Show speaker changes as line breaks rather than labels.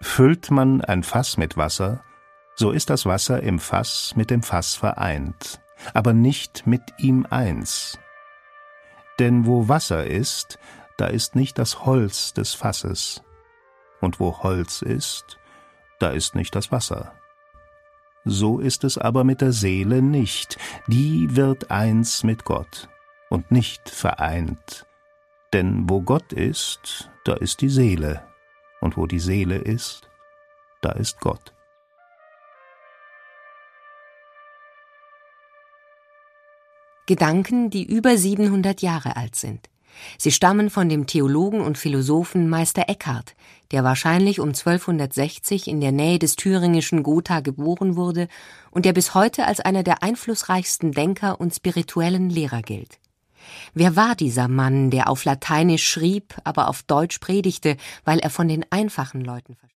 Füllt man ein Fass mit Wasser, so ist das Wasser im Fass mit dem Fass vereint, aber nicht mit ihm eins. Denn wo Wasser ist, da ist nicht das Holz des Fasses, und wo Holz ist, da ist nicht das Wasser. So ist es aber mit der Seele nicht, die wird eins mit Gott und nicht vereint. Denn wo Gott ist, da ist die Seele, und wo die Seele ist, da ist Gott.
Gedanken, die über 700 Jahre alt sind. Sie stammen von dem Theologen und Philosophen Meister Eckhart, der wahrscheinlich um 1260 in der Nähe des thüringischen Gotha geboren wurde und der bis heute als einer der einflussreichsten Denker und spirituellen Lehrer gilt. Wer war dieser Mann, der auf Lateinisch schrieb, aber auf Deutsch predigte, weil er von den einfachen Leuten verstand?